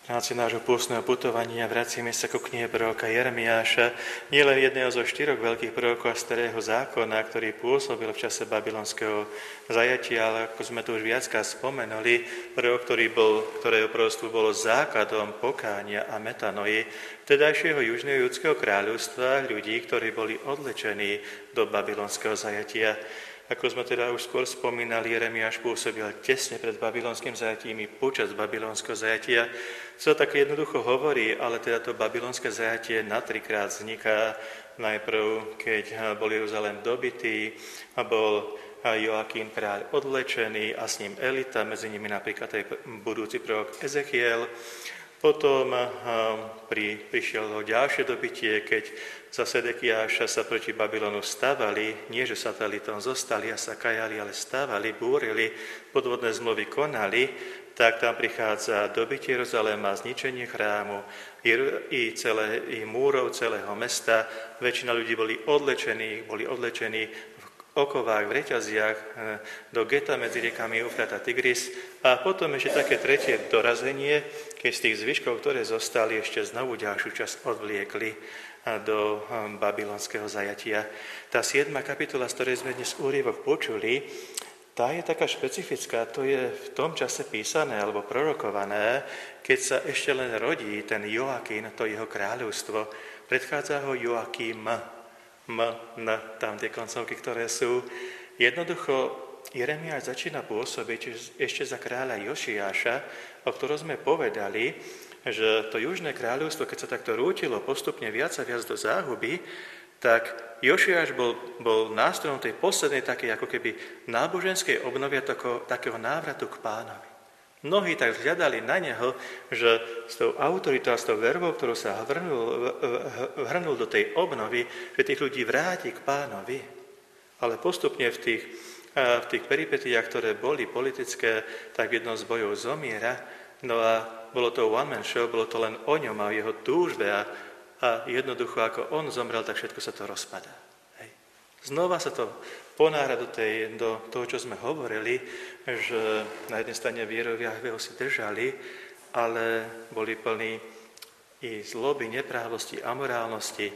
V rámci nášho pôstneho putovania vraciame sa ku knihe proroka Jeremiáša, nielen jedného zo 4 veľkých prorokov a starého zákona, ktorý pôsobil v čase babylonského zajatia, ale ako sme tu už viackrát spomenuli, prorok, ktorého proroctvo bolo základom pokánia a metanoji vtedajšieho južného judského kráľovstva, ľudí, ktorí boli odlečení do babylonského zajatia. Ako sme teda už skôr spomínali, Jeremiáš pôsobil tesne pred babylonským zajatím i počas babylonského zajatia. Co tak jednoducho hovorí, ale teda to babylonské zajatie na 3-krát vzniká. Najprv, keď bol Jeruzalém dobitý a bol Joachín kráľ odvlečený a s ním elita, medzi nimi napríklad aj budúci prorok Ezechiel. Potom prišiel ďalšie dobitie, keď za Sedekiáša sa proti Babylonu stavali, nie že satelitom zostali a sa kajali, ale stavali, búrili, podvodné zmluvy konali, tak tam prichádza dobitie Jeruzaléma, zničenie chrámu i múrov celého mesta. Väčšina ľudí boli odlečení v okovách, v reťaziach, do geta medzi riekami Eufrat a Tigris. A potom ešte také tretie dorazenie, keď z tých zvyškov, ktoré zostali, ešte znovu ďalšiu časť odvliekli do babylonského zajatia. Tá 7. kapitola, z ktorej sme dnes úryvok počuli, tá je taká špecifická, to je v tom čase písané alebo prorokované, keď sa ešte len rodí ten Joachín, to jeho kráľovstvo. Predchádza ho Joachím, tam tie koncovky, ktoré sú. Jednoducho Jeremiáš začína pôsobiť ešte za kráľa Jošiáša, o ktorom sme povedali, že to južné kráľovstvo, keď sa takto rútilo postupne viac a viac do záhuby, tak Jošiáš bol nástrojom tej poslednej takej ako keby náboženskej obnovy takého návratu k Pánovi. Mnohí tak vzhľadali na neho, že s tou autoritou a s tou vervou, ktorú sa vrhnul do tej obnovy, že tých ľudí vráti k Pánovi. Ale postupne v tých peripetiách, ktoré boli politické, tak v jednom z bojov zomiera. No a bolo to one man show, bolo to len o ňom a o jeho túžbe a jednoducho ako on zomrel, tak všetko sa to rozpadá. Hej. Znova sa to ponára do toho, čo sme hovorili, že na jednej strane vierovia ho si držali, ale boli plní i zloby, neprávosti, amorálnosti,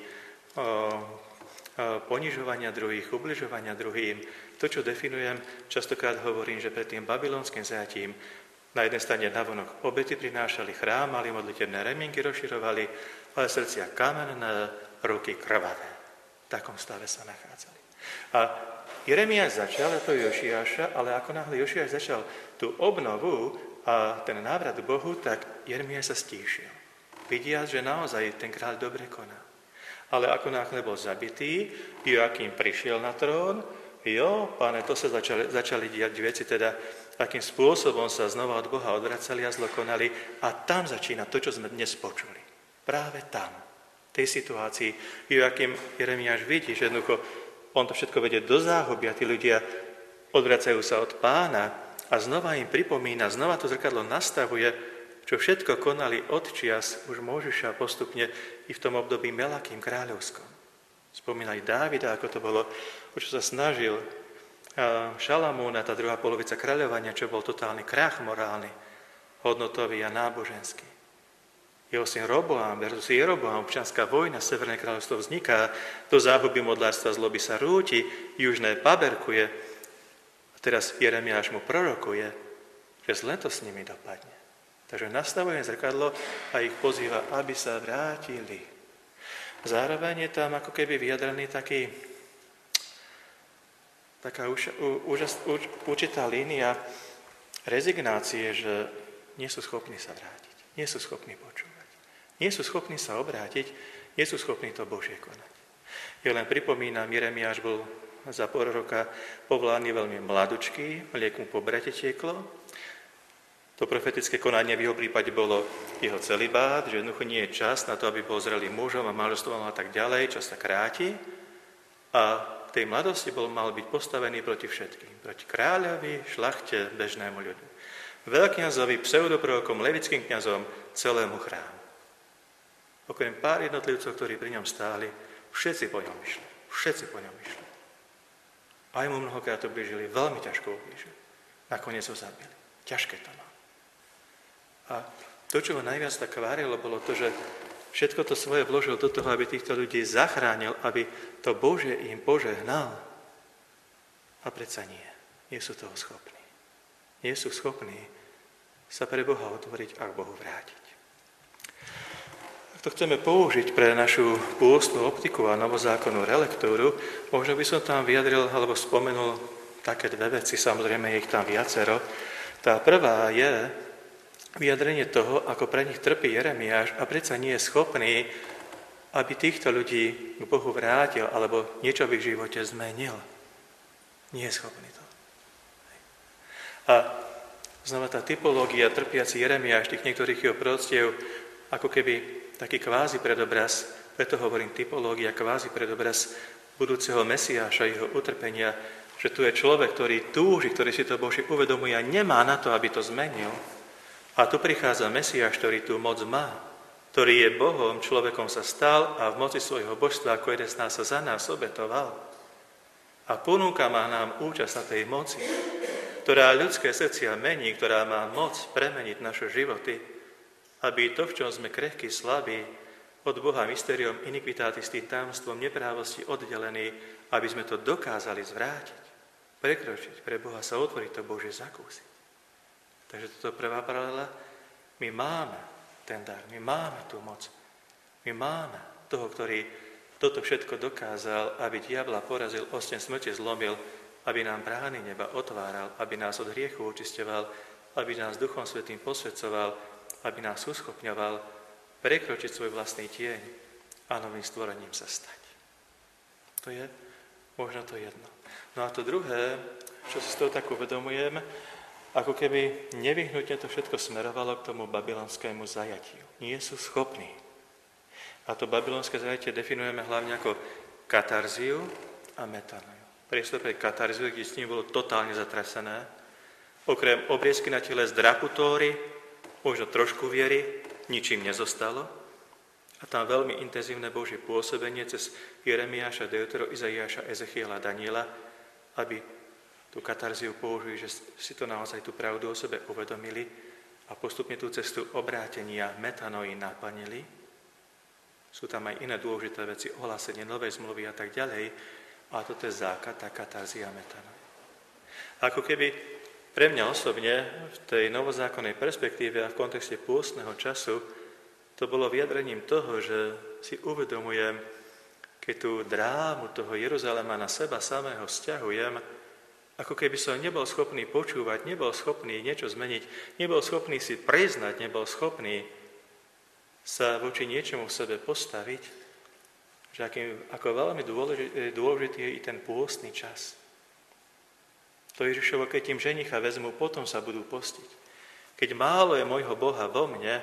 ponižovania druhých, ubližovania druhým. To, čo definujem, častokrát hovorím, že pred tým babylonským zajatím na jednej strane navonok obety prinášali, chrámali, modlitebné remienky rozširovali, ale srdcia kamenné, ruky krvavé. V takom stave sa nachádzali. A Jeremiáš začal, a to Jošiáša, ale ako náhle Jošiáš začal tú obnovu a ten návrat k Bohu, tak Jeremiáš sa stíšil. Vidia, že naozaj ten kráľ dobre koná. Ale ako náhle bol zabitý, Joachím prišiel na trón, Pane, to sa začali diať veci, teda akým spôsobom sa znova od Boha odvracali a zlokonali. A tam začína to, čo sme dnes počuli. Práve tam, v tej situácii, Joachím Jeremiáš vidí, že jednoducho on to všetko vedie do záhuby a tí ľudia odvracajú sa od Pána a znova im pripomína, znova to zrkadlo nastavuje, čo všetko konali od čias už Mojžiša postupne i v tom období Melakým kráľovskom. Spomínali Dávida, ako to bolo, o čo sa snažil Šalamúna, tá druhá polovica kráľovania, čo bol totálny krach morálny, hodnotový a náboženský. Jeho syn Roboám versus Jeroboám, občianská vojna, Severné kráľovstvo vzniká, do záhuby modlárstva zloby sa rúti, južné paberkuje. A teraz Jeremiáš mu prorokuje, že zle to s nimi dopadne. Takže nastavuje zrkadlo a ich pozýva, aby sa vrátili. Zároveň je tam ako keby vyjadrený taká určitá línia rezignácie, že nie sú schopní sa vrátiť, nie sú schopní počúvať, nie sú schopní sa obrátiť, nie sú schopní to Božie konať. Ja len pripomínam, Jeremiáš bol za proroka povolaný veľmi mladučký, mliek mu po brate tieklo. To profetické konanie v jeho prípade bolo jeho celibát, že jednoducho nie je čas na to, aby bol zrelým mužom a manželstvom a tak ďalej, čas sa kráti. A v tej mladosti mal byť postavený proti všetkým. Proti kráľovi, šlachte, bežnému ľudu. Veľkňazovi, pseudoprorokom, levickým kňazom, celému chrámu. Okrem pár jednotlivcov, ktorí pri ňom stáli, všetci po ňom išli. Všetci po ňom išli. Aj mu mnohokrát ublížili, veľmi ťažko ublížili. Nakoniec ho zabili. Ťažké to má. A To, čo ho najviac tak kvárilo, bolo to, že všetko to svoje vložil do toho, aby týchto ľudí zachránil, aby to Božie im požehnal. A predsa nie. Nie sú toho schopní. Nie sú schopní sa pre Boha otvoriť a k Bohu vrátiť. Ak to chceme použiť pre našu pôstnu optiku a novozákonnú relektúru, možno by som tam vyjadril alebo spomenul také dve veci, samozrejme je ich tam viacero. Tá prvá je vyjadrenie toho, ako pre nich trpí Jeremiáš a predsa nie je schopný, aby týchto ľudí k Bohu vrátil alebo niečo v ich živote zmenil. Nie je schopný to. A znova tá typológia trpiaci Jeremiáš, tých niektorých jeho proroctiev, ako keby taký kvázi predobraz, preto hovorím typológia, kvázi predobraz budúceho Mesiáša, jeho utrpenia, že tu je človek, ktorý túži, ktorý si to Boží uvedomuje a nemá na to, aby to zmenil. A tu prichádza Mesiáš, ktorý tú moc má, ktorý je Bohom, človekom sa stal a v moci svojho božstva ako jeden z nás sa za nás obetoval. A ponúka má nám účasť na tej moci, ktorá ľudské srdcia mení, ktorá má moc premeniť naše životy, aby to, v čom sme krehkí, slabí, od Boha mysteriom iniquitatis, tým tajomstvom neprávosti oddelení, aby sme to dokázali zvrátiť, prekročiť, pre Boha sa otvoriť, to Božie zakúsiť. Takže toto prvá paralela, my máme ten dar, my máme tú moc, my máme toho, ktorý toto všetko dokázal, aby diabla porazil, osten smrti zlomil, aby nám brány neba otváral, aby nás od hriechu očisťoval, aby nás Duchom Svätým posvedcoval, aby nás uschopňoval prekročiť svoj vlastný tieň a novým stvorením sa stať. To je možno to jedno. No a to druhé, čo si z toho tak uvedomujem, ako keby nevyhnutne to všetko smerovalo k tomu babylonskému zajatiu. Nie sú schopní. A to babylonské zajatie definujeme hlavne ako katarziu a metanoju. Priestor pre katarziu, kde s ním bolo totálne zatrasené. Okrem obriezky na tele z draputóry, možno trošku viery, ničím nezostalo. A tam veľmi intenzívne Božie pôsobenie cez Jeremiáša, Deutero, Izaiáša, Ezechiela, Daniela, aby tú katarziu použili, že si to naozaj tú pravdu o sebe uvedomili a postupne tú cestu obrátenia metanoji naplnili. Sú tam aj iné dôležité veci, ohlásenie novej zmluvy a tak ďalej. A toto je základ, tá katarzia metanoji. Ako keby pre mňa osobne v tej novozákonnej perspektíve a v kontexte pôstneho času to bolo vyjadrením toho, že si uvedomujem, keď tú drámu toho Jeruzalema na seba samého vzťahujem, ako keby som nebol schopný počúvať, nebol schopný niečo zmeniť, nebol schopný si priznať, nebol schopný sa voči niečomu v sebe postaviť, že ako veľmi dôležitý je i ten pôstny čas. To Ježišovo, keď im ženicha vezmu, potom sa budú postiť. Keď málo je môjho Boha vo mne,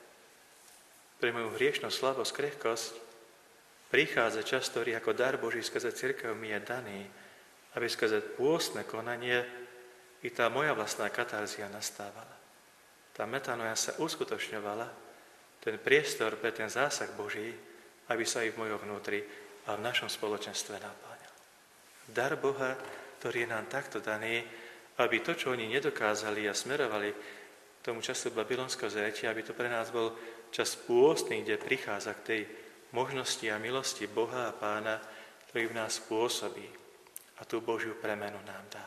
pre moju hriešnú slabosť, krehkosť, prichádza čas, ktorý ako dar Boží skrze cirkev mi je daný, aby skrze pôstne konanie i tá moja vlastná katarzia nastávala. Tá metanoja sa uskutočňovala, ten priestor pre ten zásah Boží, aby sa i v mojom vnútri a v našom spoločenstve naplňal. Dar Boha, ktorý je nám takto daný, aby to, čo oni nedokázali a smerovali tomu času babylonského zajatia, aby to pre nás bol čas pôstny, kde prichádza k tej možnosti a milosti Boha a Pána, ktorý v nás pôsobí a tú Božiu premenu nám dá.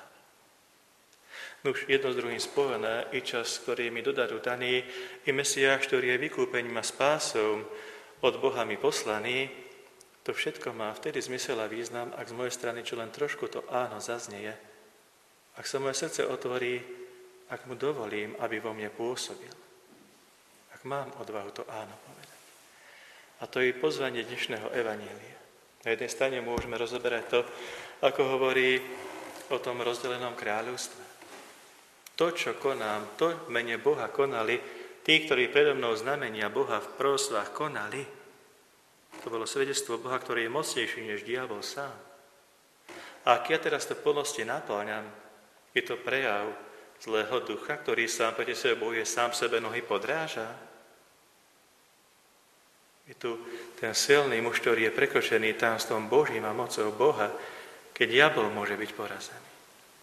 Nuž, jedno s druhým spojené, i čas, ktorý mi dodaru daný, i Mesiáš, ktorý je vykúpením a spásou od Boha mi poslaný, to všetko má vtedy zmysel a význam, ak z mojej strany čo len trošku to áno zaznieje, ak sa moje srdce otvorí, ak mu dovolím, aby vo mne pôsobil, ak mám odvahu to áno povedať. A to je pozvanie dnešného evanília. Na jednej strane môžeme rozoberať to, ako hovorí o tom rozdelenom kráľovstve. To, čo konám, to v mene Boha konali, tí, ktorí predo mnou znamenia Boha v proroctvách konali, to bolo svedectvo Boha, ktorý je mocnejší než diabol sám. A ak ja teraz to plnosti naplňam, je to prejav zlého ducha, ktorý sám proti sebe bojuje, sám sebe nohy podráža. Je tu ten silný muž, ktorý je prekročený tajomstvom Božím a mocou Boha, keď diabol môže byť porazený.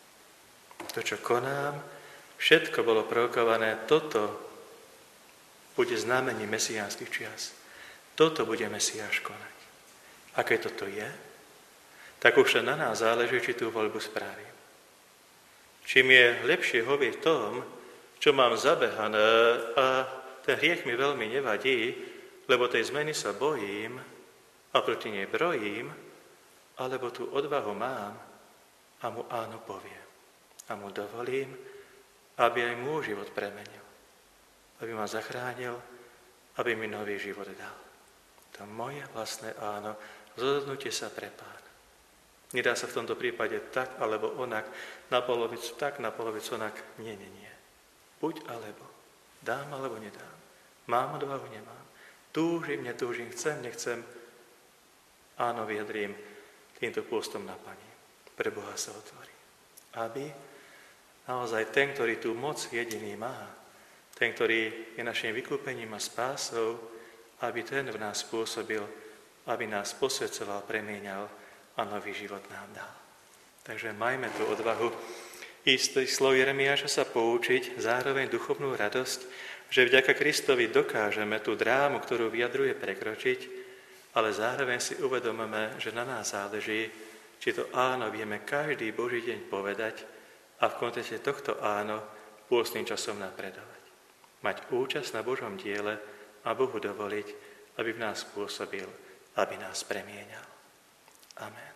To, čo konám, všetko bolo provokované toto bude znamením mesiánskych čias. Toto bude Mesiáš konať. A keď toto je, tak už na nás záleží, či tú voľbu spravím. Čím je lepšie hovieť v tom, čo mám zabehané a ten hriech mi veľmi nevadí, lebo tej zmeny sa bojím a proti nej brojím, alebo tú odvahu mám a mu áno poviem. A mu dovolím, aby aj môj život premenil. Aby ma zachránil, aby mi nový život dal. To moje vlastné áno, rozhodnutie sa pre Pána. Nedá sa v tomto prípade tak, alebo onak, na polovicu tak, na polovicu onak. Nie. Buď alebo. Dám alebo nedám. Mám odvahu, nemám. Túžim, netúžim, chcem, nechcem. Áno, vyjadrím týmto pôstom na Pani. Pre Boha sa otvorí. Aby naozaj ten, ktorý tú moc jediný má, ten, ktorý je našim vykúpením a spásou, aby ten v nás pôsobil, aby nás posvedcoval, premieňal a nový život nám dal. Takže majme tú odvahu istých slov Jeremiáša sa poučiť, zároveň duchovnú radosť, že vďaka Kristovi dokážeme tú drámu, ktorú vyjadruje, prekročiť, ale zároveň si uvedomíme, že na nás záleží, či to áno vieme každý Boží deň povedať a v kontexte tohto áno pôstnym časom napredovať. Mať účasť na Božom diele a Bohu dovoliť, aby v nás pôsobil, aby nás premieňal. Amen.